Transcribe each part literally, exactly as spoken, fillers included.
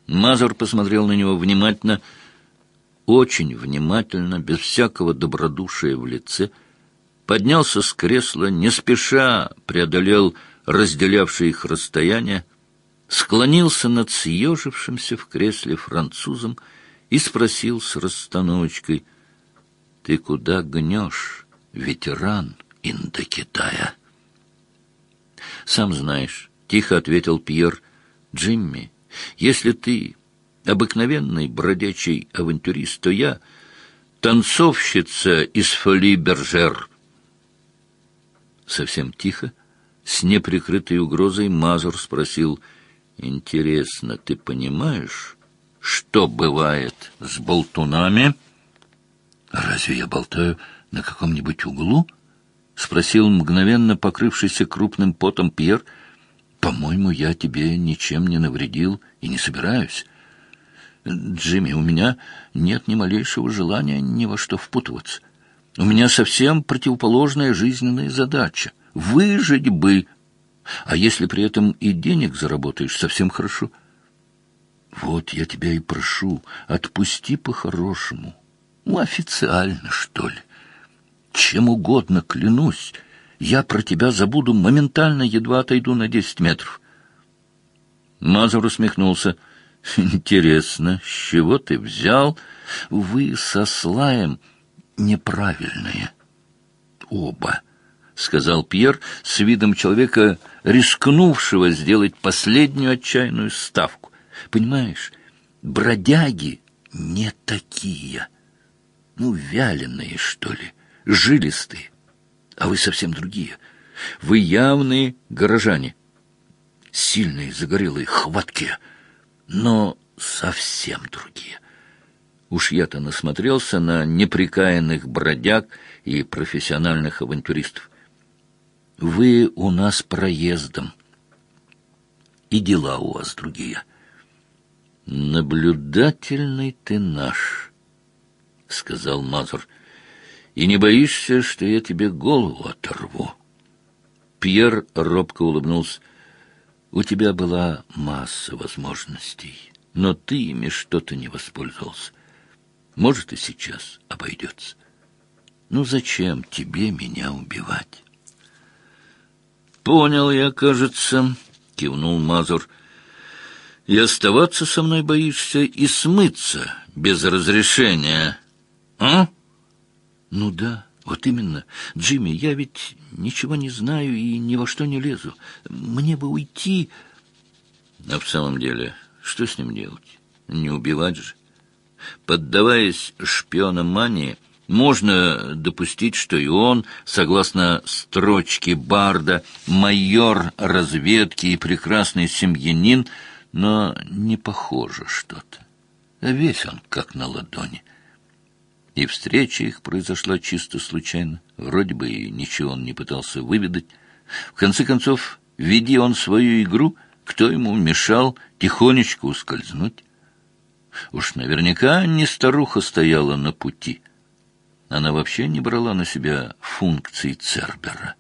Мазур посмотрел на него внимательно, очень внимательно, без всякого добродушия в лице, поднялся с кресла, не спеша преодолел разделявшее их расстояние, склонился над съежившимся в кресле французом и спросил с расстановочкой: «Ты куда гнешь, ветеран Индокитая?» «Сам знаешь», — тихо ответил Пьер, — «Джимми, если ты обыкновенный бродячий авантюрист, то я танцовщица из Фоли Бержер». Совсем тихо, с неприкрытой угрозой, Мазур спросил: «Интересно, ты понимаешь, что бывает с болтунами?» «Разве я болтаю на каком-нибудь углу?» — спросил мгновенно покрывшийся крупным потом Пьер. «По-моему, я тебе ничем не навредил и не собираюсь. Джимми, у меня нет ни малейшего желания ни во что впутываться. У меня совсем противоположная жизненная задача — выжить бы. А если при этом и денег заработаешь, совсем хорошо. Вот я тебя и прошу, отпусти по-хорошему. Ну, официально, что ли. Чем угодно, клянусь, я про тебя забуду моментально, едва отойду на десять метров». Мазур усмехнулся. «Интересно, с чего ты взял? Вы со Слаем неправильные. Оба», — сказал Пьер с видом человека, рискнувшего сделать последнюю отчаянную ставку. «Понимаешь, бродяги не такие. Ну, вяленые, что ли, жилистые. А вы совсем другие. Вы явные горожане. Сильные, загорелые, хваткие, но совсем другие. Уж я-то насмотрелся на неприкаянных бродяг и профессиональных авантюристов. Вы у нас проездом, и дела у вас другие». «Наблюдательный ты наш», — сказал Мазур, — «и не боишься, что я тебе голову оторву?» Пьер робко улыбнулся. «У тебя была масса возможностей, но ты ими что-то не воспользовался. Может, и сейчас обойдется. Ну, зачем тебе меня убивать?» «Понял я, кажется», — кивнул Мазур. «И оставаться со мной боишься, и смыться без разрешения, а?» «Ну да, вот именно. Джимми, я ведь ничего не знаю и ни во что не лезу. Мне бы уйти...» «А в самом деле, что с ним делать? Не убивать же. Поддаваясь шпиономании, можно допустить, что и он, согласно строчке Барда, майор разведки и прекрасный семьянин, но не похоже что-то. Весь он как на ладони. И встреча их произошла чисто случайно. Вроде бы и ничего он не пытался выведать. В конце концов, веди он свою игру, кто ему мешал тихонечко ускользнуть? Уж наверняка не старуха стояла на пути. Она вообще не брала на себя функции Цербера.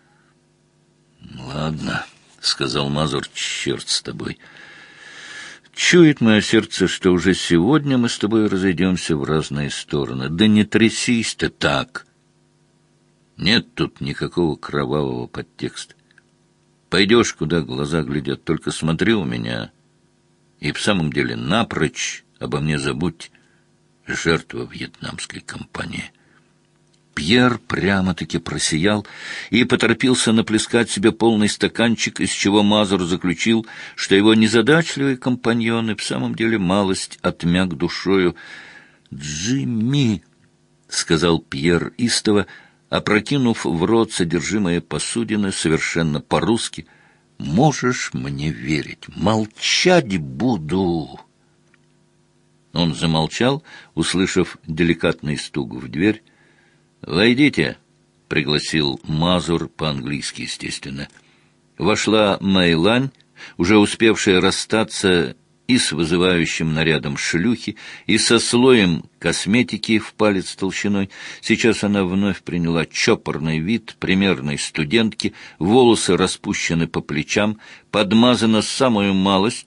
«Ладно», — сказал Мазур, — «черт с тобой. Чует мое сердце, что уже сегодня мы с тобой разойдемся в разные стороны. Да не трясись ты так. Нет тут никакого кровавого подтекста. Пойдешь, куда глаза глядят, только смотри у меня. И в самом деле напрочь обо мне забудь, жертва вьетнамской кампании». Пьер прямо-таки просиял и поторопился наплескать себе полный стаканчик, из чего Мазур заключил, что его незадачливый компаньон и в самом деле малость отмяк душою. «Джимми», — сказал Пьер истово, опрокинув в рот содержимое посудины совершенно по-русски, — «можешь мне верить, молчать буду». Он замолчал, услышав деликатный стук в дверь. «Войдите», — пригласил Мазур, по-английски, естественно. Вошла Мэйлань, уже успевшая расстаться и с вызывающим нарядом шлюхи, и со слоем косметики в палец толщиной. Сейчас она вновь приняла чопорный вид примерной студентки, волосы распущены по плечам, подмазана самую малость,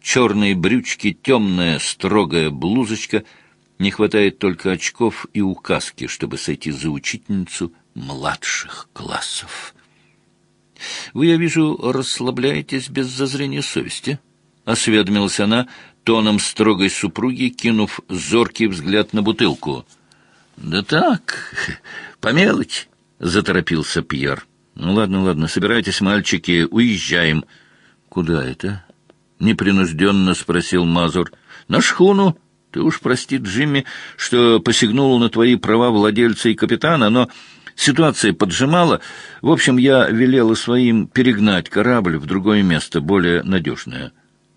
черные брючки, темная строгая блузочка. Не хватает только очков и указки, чтобы сойти за учительницу младших классов. «Вы, я вижу, расслабляетесь без зазрения совести», — осведомилась она тоном строгой супруги, кинув зоркий взгляд на бутылку. «Да так, по мелочи», — заторопился Пьер. «Ну ладно, ладно, собирайтесь, мальчики, уезжаем». «Куда это?» — непринужденно спросил Мазур. «На шхуну. Ты уж прости, Джимми, что посягнул на твои права владельца и капитана, но ситуация поджимала. В общем, я велела своим перегнать корабль в другое место, более надежное».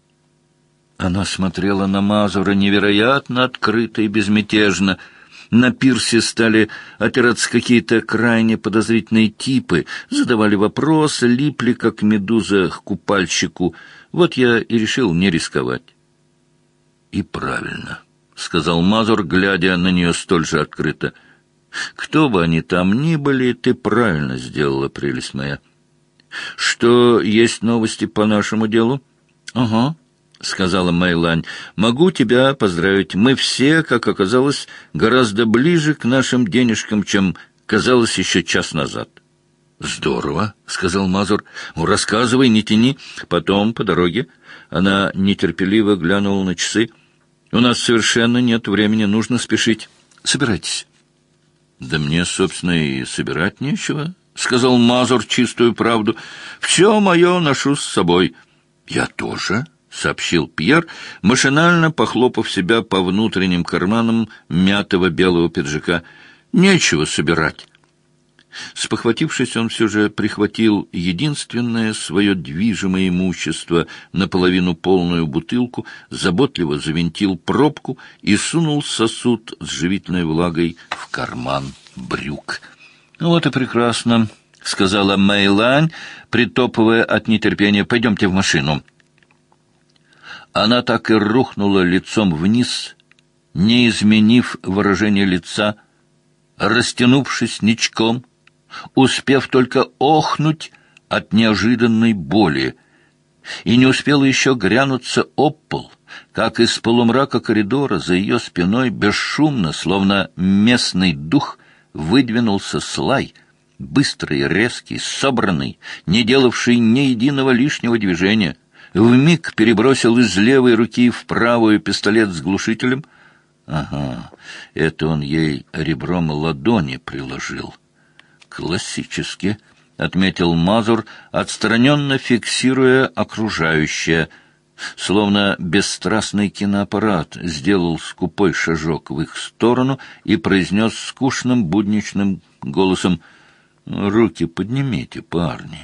Она смотрела на Мазура невероятно открыто и безмятежно. На пирсе стали отираться какие-то крайне подозрительные типы, задавали вопросы, липли, как медуза, к купальщику. Вот я и решил не рисковать. «И правильно», — сказал Мазур, глядя на нее столь же открыто. «Кто бы они там ни были, ты правильно сделала, прелесть моя. Что есть новости по нашему делу?» «Ага», — сказала Мэйлань, — «могу тебя поздравить. Мы все, как оказалось, гораздо ближе к нашим денежкам, чем казалось еще час назад». «Здорово», — сказал Мазур. «Ну, рассказывай, не тяни. Потом, по дороге». Она нетерпеливо глянула на часы. «У нас совершенно нет времени, нужно спешить. Собирайтесь». «Да мне, собственно, и собирать нечего», — сказал Мазур чистую правду. «Все мое ношу с собой». «Я тоже», — сообщил Пьер, машинально похлопав себя по внутренним карманам мятого белого пиджака. «Нечего собирать». Спохватившись, он все же прихватил единственное свое движимое имущество, наполовину полную бутылку, заботливо завинтил пробку и сунул сосуд с живительной влагой в карман брюк. «Вот и прекрасно», — сказала Мэйлань, притопывая от нетерпения. «Пойдемте в машину». Она так и рухнула лицом вниз, не изменив выражение лица, растянувшись ничком, успев только охнуть от неожиданной боли, и не успела еще грянуться об пол, как из полумрака коридора за ее спиной бесшумно, словно местный дух, выдвинулся Слай, быстрый, резкий, собранный, не делавший ни единого лишнего движения. Вмиг перебросил из левой руки в правую пистолет с глушителем. Ага, это он ей ребром ладони приложил. Классически, — отметил Мазур, отстраненно фиксируя окружающее. Словно бесстрастный киноаппарат сделал скупой шажок в их сторону и произнес скучным будничным голосом: «Руки поднимите, парни».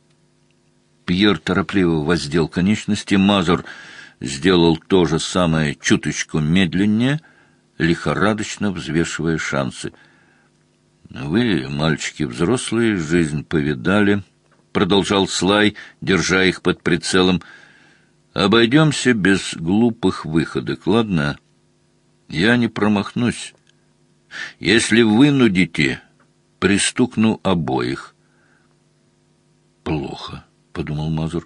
Пьер торопливо воздел конечности, Мазур сделал то же самое чуточку медленнее, лихорадочно взвешивая шансы. «Вы, мальчики взрослые, жизнь повидали», — продолжал Слай, держа их под прицелом. «Обойдемся без глупых выходок, ладно? Я не промахнусь. Если вынудите, пристукну обоих». «Плохо», — подумал Мазур.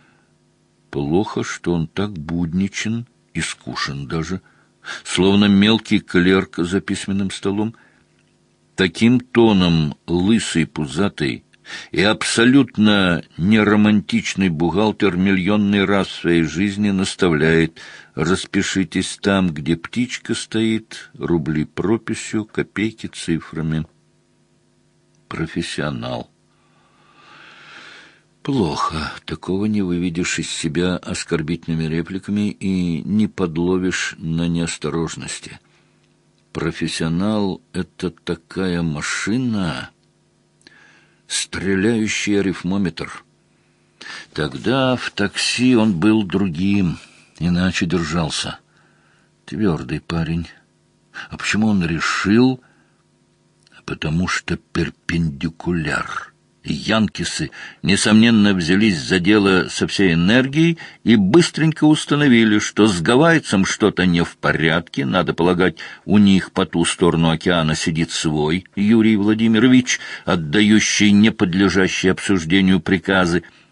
«Плохо, что он так будничен и скушен даже, словно мелкий клерк за письменным столом. Таким тоном лысый, пузатый и абсолютно неромантичный бухгалтер миллионный раз в своей жизни наставляет: распишитесь там, где птичка стоит, рубли прописью, копейки цифрами». Профессионал. Плохо. Такого не выведешь из себя оскорбительными репликами и не подловишь на неосторожности. Профессионал — это такая машина, стреляющий арифмометр. Тогда в такси он был другим, иначе держался. Твердый парень. А почему он решил? Потому что перпендикуляр. Янкисы, несомненно, взялись за дело со всей энергией и быстренько установили, что с гавайцем что-то не в порядке. Надо полагать, у них по ту сторону океана сидит свой Юрий Владимирович, отдающий неподлежащие обсуждению приказы.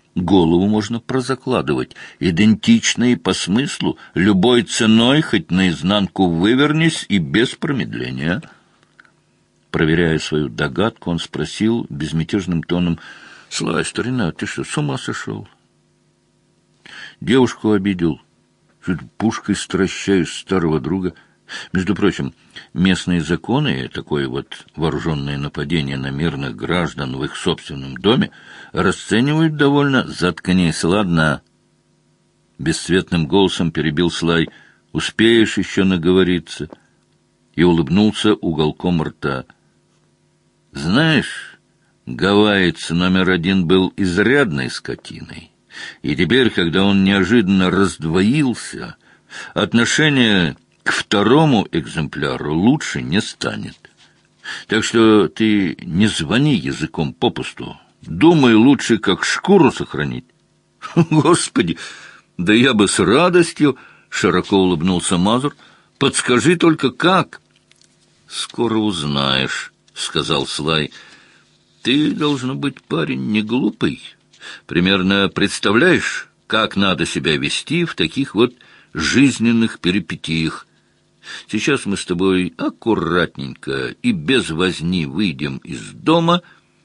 голову можно прозакладывать, идентично и по смыслу, любой ценой, хоть наизнанку вывернись и без промедления. Проверяя свою догадку, он спросил безмятежным тоном: «Славь, старина, ты что, с ума сошел? Девушку обидел, чуть пушкой стращаешь старого друга. Между прочим, местные законы, такое вот вооруженное нападение на мирных граждан в их собственном доме, расценивают довольно. Заткнись, ладно?» Бесцветным голосом перебил Слай: «Успеешь еще наговориться?» И улыбнулся уголком рта. «Знаешь, гавайец номер один был изрядной скотиной, и теперь, когда он неожиданно раздвоился, отношение к второму экземпляру лучше не станет. Так что ты не звони языком попусту. Думай лучше, как шкуру сохранить». «Господи, да я бы с радостью!» — широко улыбнулся Мазур. «Подскажи только, как?» «Скоро узнаешь», — сказал Слай. «Ты, должно быть, парень не глупый. Примерно представляешь, как надо себя вести в таких вот жизненных перипетиях. Сейчас мы с тобой аккуратненько и без возни выйдем из дома».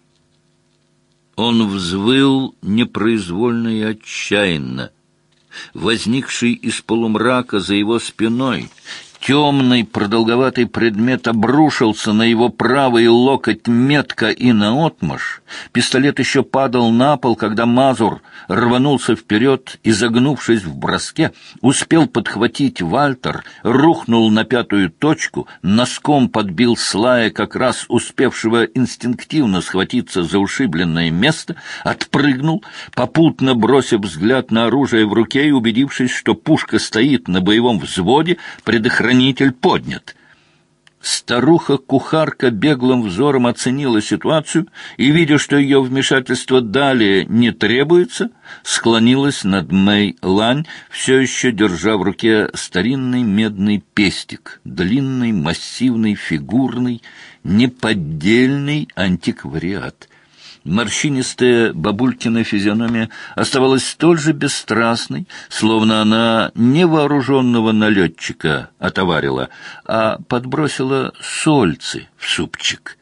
Он взвыл непроизвольно и отчаянно. Возникший из полумрака за его спиной темный продолговатый предмет обрушился на его правый локоть метко и наотмашь. Пистолет еще падал на пол, когда Мазур рванулся вперед и, загнувшись в броске, успел подхватить Вальтер, рухнул на пятую точку, носком подбил Слая, как раз успевшего инстинктивно схватиться за ушибленное место, отпрыгнул, попутно бросив взгляд на оружие в руке и убедившись, что пушка стоит на боевом взводе, предохранитель поднят. Старуха-кухарка беглым взором оценила ситуацию и, видя, что ее вмешательство далее не требуется, склонилась над Мэй Лань, все еще держа в руке старинный медный пестик, длинный, массивный, фигурный, неподдельный антиквариат. Морщинистая бабулькина физиономия оставалась столь же бесстрастной, словно она не вооруженного налетчика отоварила, а подбросила сольцы в супчик.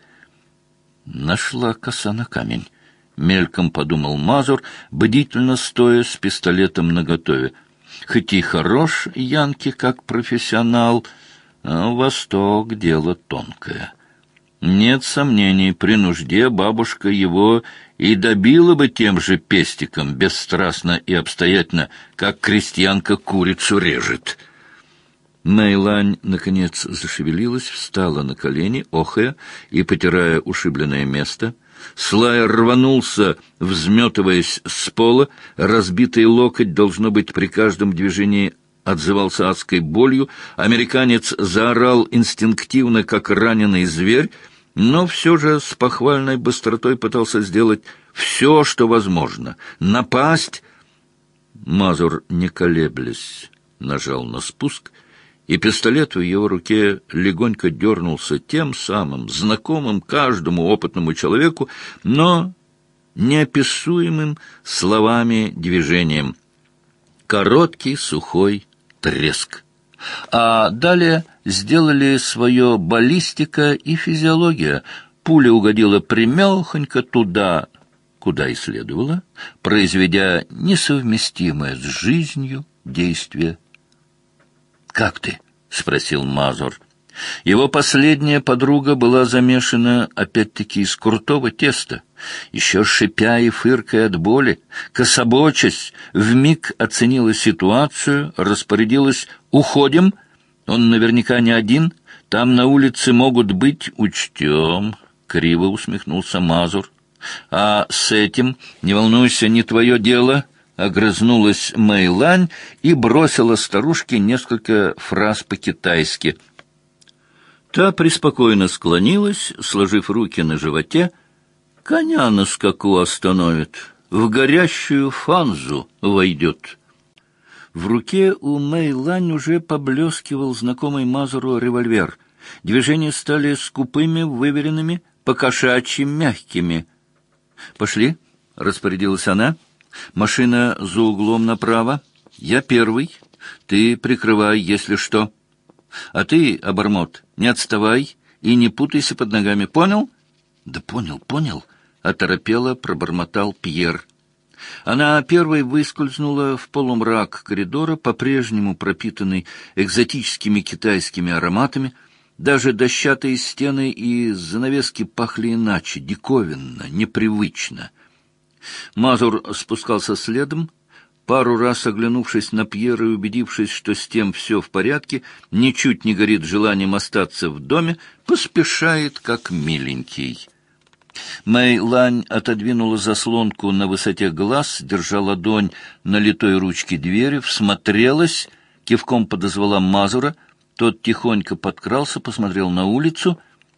«Нашла коса на камень», — мельком подумал Мазур, бдительно стоя с пистолетом наготове. «Хоть и хорош Янки как профессионал, а Восток — дело тонкое». Нет сомнений, при нужде бабушка его и добила бы тем же пестиком, бесстрастно и обстоятельно, как крестьянка курицу режет. Мэйлань, наконец, зашевелилась, встала на колени, охая и потирая ушибленное место. Слай рванулся, взметываясь с пола, разбитый локоть, должно быть, при каждом движении отзывался адской болью. Американец заорал инстинктивно, как раненый зверь, но все же с похвальной быстротой пытался сделать все, что возможно. Напасть. Мазур, не колеблясь, нажал на спуск, и пистолет в его руке легонько дернулся тем самым, знакомым каждому опытному человеку, но неописуемым словами движением. Короткий, сухой треск. А далее сделали свое баллистика и физиология. Пуля угодила прямехонько туда, куда и следовало, произведя несовместимое с жизнью действие. «Как ты?» — спросил Мазур. Его последняя подруга была замешана опять-таки из крутого теста. Еще шипя и фыркая от боли, кособочась, вмиг оценила ситуацию, распорядилась: «Уходим, он наверняка не один, там на улице могут быть, учтем», — криво усмехнулся Мазур. «А с этим, не волнуйся, не твое дело», — огрызнулась Мэйлань и бросила старушке несколько фраз по-китайски. Та преспокойно склонилась, сложив руки на животе. «Коня на скаку остановит, в горящую фанзу войдет». В руке у Мэйлань уже поблескивал знакомый Мазуру револьвер. Движения стали скупыми, выверенными, покошачьи мягкими. «Пошли», — распорядилась она. Машина за углом направо. Я первый. Ты прикрывай, если что. А ты, обормот, не отставай и не путайся под ногами. Понял? Да понял, понял. Оторопело пробормотал Пьер. Она первой выскользнула в полумрак коридора, по-прежнему пропитанный экзотическими китайскими ароматами. Даже дощатые стены и занавески пахли иначе, диковинно, непривычно. Мазур спускался следом, пару раз оглянувшись на Пьера и убедившись, что с тем все в порядке, ничуть не горит желанием остаться в доме, поспешает, как миленький. Мэй Лань отодвинула заслонку на высоте глаз, держа ладонь на литой ручке двери, всмотрелась, кивком подозвала Мазура. Тот тихонько подкрался, посмотрел на улицу.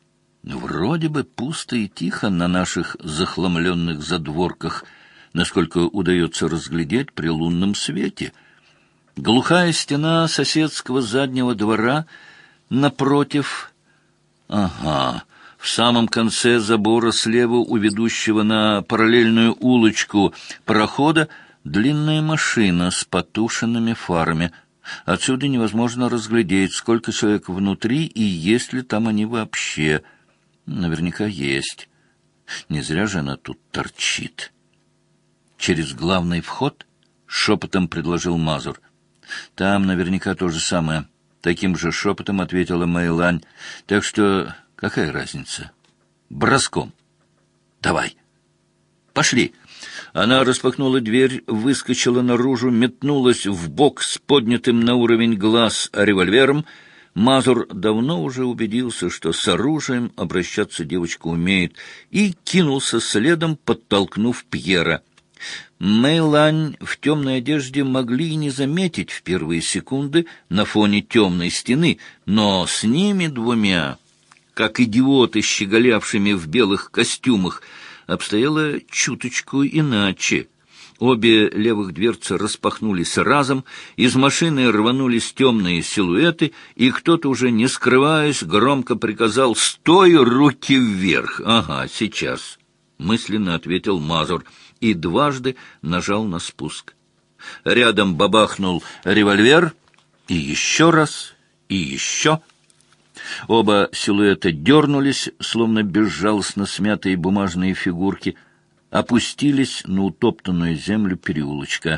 Вроде бы пусто и тихо на наших захламленных задворках, насколько удается разглядеть при лунном свете. Глухая стена соседского заднего двора напротив. Ага, в самом конце забора слева у ведущего на параллельную улочку прохода длинная машина с потушенными фарами. Отсюда невозможно разглядеть, сколько человек внутри и есть ли там они вообще. Наверняка есть. Не зря же она тут торчит. Через главный вход шепотом предложил Мазур. Там наверняка то же самое. Таким же шепотом ответила Мэй Лань. Так что какая разница? Броском. Давай. Пошли. Она распахнула дверь, выскочила наружу, метнулась в бок с поднятым на уровень глаз револьвером. Мазур давно уже убедился, что с оружием обращаться девочка умеет, и кинулся следом, подтолкнув Пьера. Мэй Лань в темной одежде могли и не заметить в первые секунды на фоне темной стены, но с ними двумя, как идиоты, щеголявшими в белых костюмах, обстояло чуточку иначе. Обе левых дверцы распахнулись разом, из машины рванулись темные силуэты, и кто-то, уже не скрываясь, громко приказал «Стой, руки вверх!» «Ага, сейчас!» — мысленно ответил Мазур и дважды нажал на спуск. Рядом бабахнул револьвер, и еще раз, и еще... Оба силуэта дернулись, словно безжалостно смятые бумажные фигурки, опустились на утоптанную землю переулочка.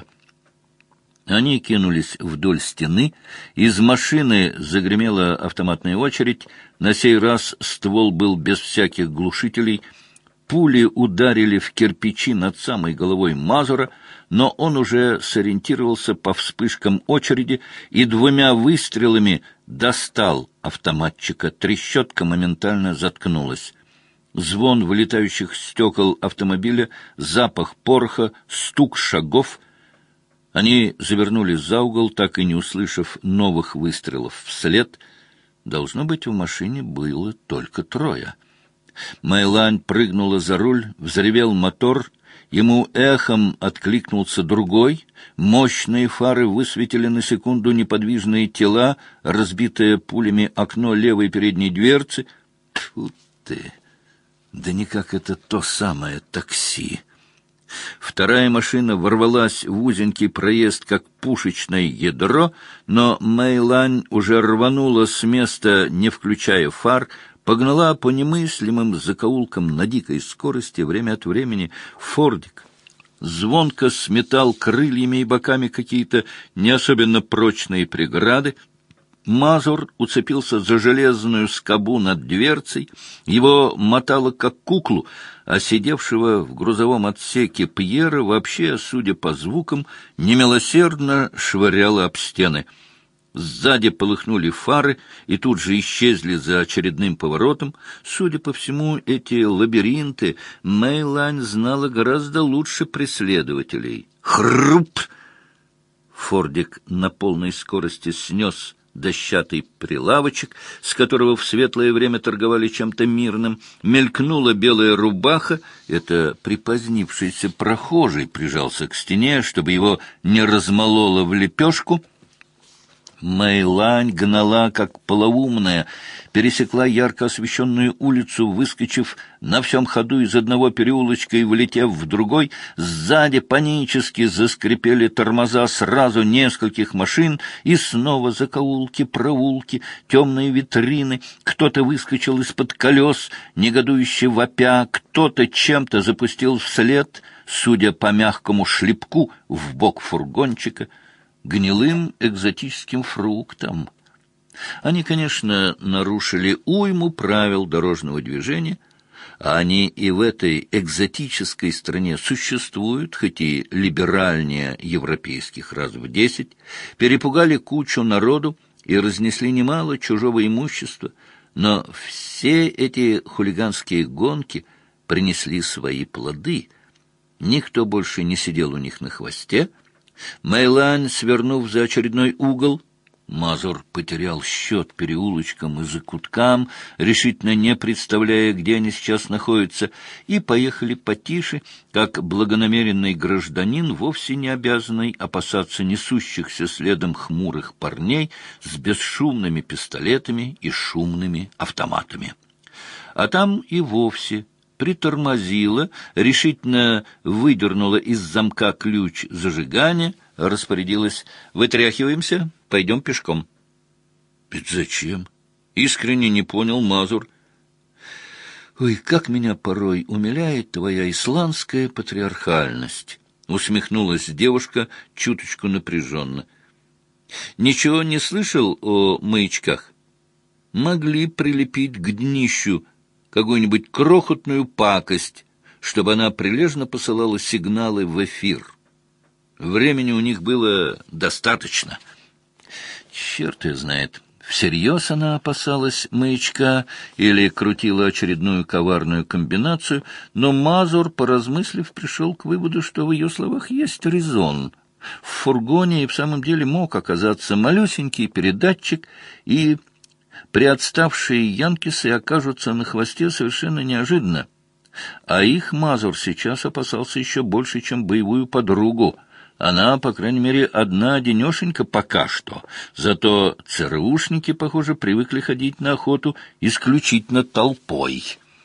Они кинулись вдоль стены, из машины загремела автоматная очередь, на сей раз ствол был без всяких глушителей. Пули ударили в кирпичи над самой головой Мазура, но он уже сориентировался по вспышкам очереди и двумя выстрелами достал автоматчика. Трещотка моментально заткнулась. Звон вылетающих стекол автомобиля, запах пороха, стук шагов. Они завернули за угол, так и не услышав новых выстрелов вслед. Должно быть, в машине было только трое. Мэй Лань прыгнула за руль, взревел мотор. Ему эхом откликнулся другой. Мощные фары высветили на секунду неподвижные тела, разбитое пулями окно левой передней дверцы. Тьфу ты! Да никак это то самое такси. Вторая машина ворвалась в узенький проезд, как пушечное ядро, но Мэй Лань уже рванула с места, не включая фар, погнала по немыслимым закоулкам на дикой скорости. Время от времени фордик звонко сметал крыльями и боками какие-то не особенно прочные преграды. Мазур уцепился за железную скобу над дверцей, его мотало как куклу, а сидевшего в грузовом отсеке Пьера вообще, судя по звукам, немилосердно швыряло об стены. Сзади полыхнули фары и тут же исчезли за очередным поворотом. Судя по всему, эти лабиринты Мэй Лань знала гораздо лучше преследователей. Хруп! Фордик на полной скорости снес дощатый прилавочек, с которого в светлое время торговали чем-то мирным. Мелькнула белая рубаха. Это припозднившийся прохожий прижался к стене, чтобы его не размололо в лепешку. Мэйлань гнала, как полоумная, пересекла ярко освещенную улицу, выскочив на всем ходу из одного переулочка и влетев в другой. Сзади панически заскрипели тормоза сразу нескольких машин, и снова закоулки, проулки, темные витрины. Кто-то выскочил из-под колес, негодующе вопя, кто-то чем-то запустил вслед, судя по мягкому шлепку, в бок фургончика, гнилым экзотическим фруктом. Они, конечно, нарушили уйму правил дорожного движения, а они и в этой экзотической стране существуют, хоть и либеральнее европейских раз в десять, перепугали кучу народу и разнесли немало чужого имущества, но все эти хулиганские гонки принесли свои плоды. Никто больше не сидел у них на хвосте. Мэйлань, свернув за очередной угол, Мазур потерял счет переулочкам и закуткам, решительно не представляя, где они сейчас находятся, и поехали потише, как благонамеренный гражданин, вовсе не обязанный опасаться несущихся следом хмурых парней с бесшумными пистолетами и шумными автоматами. А там и вовсе притормозила, решительно выдернула из замка ключ зажигания, распорядилась: «Вытряхиваемся, пойдем пешком». «Ведь зачем?» — искренне не понял Мазур. «Ой, как меня порой умиляет твоя исландская патриархальность!» — усмехнулась девушка чуточку напряженно. «Ничего не слышал о маячках? Могли прилепить к днищу какую-нибудь крохотную пакость, чтобы она прилежно посылала сигналы в эфир. Времени у них было достаточно». Черт ее знает, всерьез она опасалась маячка или крутила очередную коварную комбинацию, но Мазур, поразмыслив, пришел к выводу, что в ее словах есть резон. В фургоне и в самом деле мог оказаться малюсенький передатчик, и приотставшие янкисы окажутся на хвосте совершенно неожиданно. А их Мазур сейчас опасался еще больше, чем боевую подругу. Она, по крайней мере, одна-одинешенька пока что. Зато ЦРУшники, похоже, привыкли ходить на охоту исключительно толпой.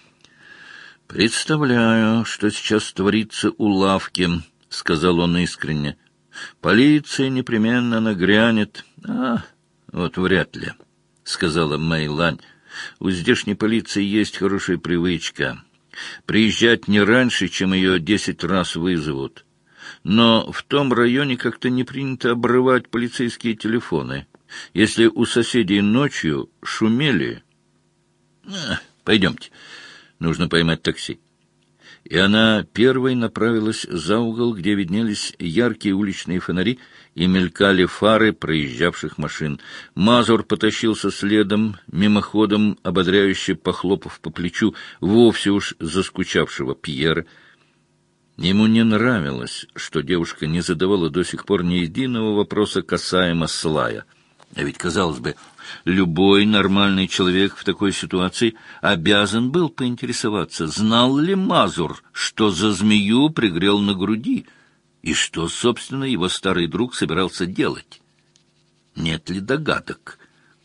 «Представляю, что сейчас творится у лавки», — сказал он искренне. «Полиция непременно нагрянет». «А, вот вряд ли», — сказала Мэйлань. «У здешней полиции есть хорошая привычка — приезжать не раньше, чем ее десять раз вызовут. Но в том районе как-то не принято обрывать полицейские телефоны. Если у соседей ночью шумели... А, пойдемте, нужно поймать такси». И она первой направилась за угол, где виднелись яркие уличные фонари и мелькали фары проезжавших машин. Мазур потащился следом, мимоходом ободряюще похлопав по плечу вовсе уж заскучавшего Пьера. Ему не нравилось, что девушка не задавала до сих пор ни единого вопроса касаемо Слая. А ведь, казалось бы, любой нормальный человек в такой ситуации обязан был поинтересоваться, знал ли Мазур, что за змею пригрел на груди, и что, собственно, его старый друг собирался делать. Нет ли догадок?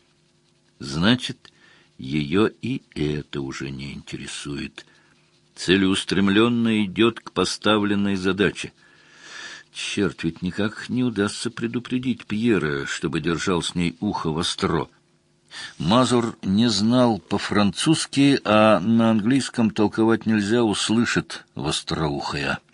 Значит, ее и это уже не интересует. Целеустремленно идет к поставленной задаче. Черт, ведь никак не удастся предупредить Пьера, чтобы держал с ней ухо востро. Мазур не знал по-французски, а на английском толковать нельзя, услышит востроухая.